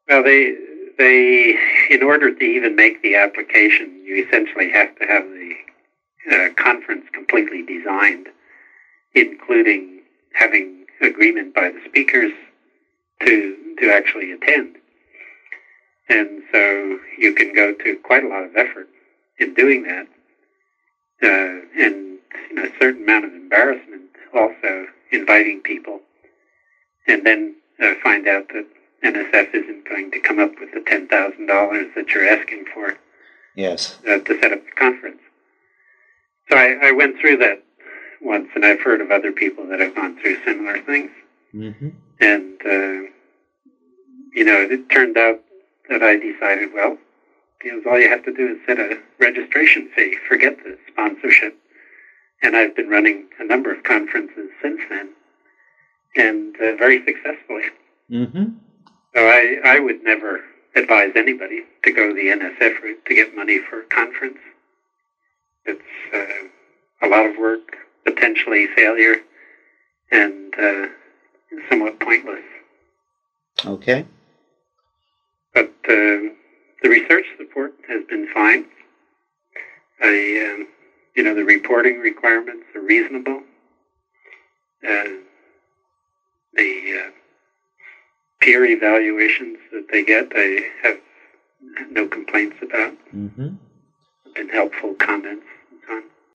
Well, they, in order to even make the application, you essentially have to have the conference completely designed, including having agreement by the speakers to actually attend. And so you can go to quite a lot of effort in doing that, and a certain amount of embarrassment also inviting people, and then find out that NSF isn't going to come up with the $10,000 that you're asking for. Yes. To set up the conference. So I went through that once, and I've heard of other people that have gone through similar things. Mm-hmm. And, it turned out that I decided, well, all you have to do is set a registration fee, forget the sponsorship. And I've been running a number of conferences since then, and very successfully. Mm-hmm. So I would never advise anybody to go the NSF route to get money for a conference. It's a lot of work, potentially failure, and somewhat pointless. Okay. But the research support has been fine. The reporting requirements are reasonable. The peer evaluations that they get, I have no complaints about. Mm-hmm. Have been helpful comments and so on.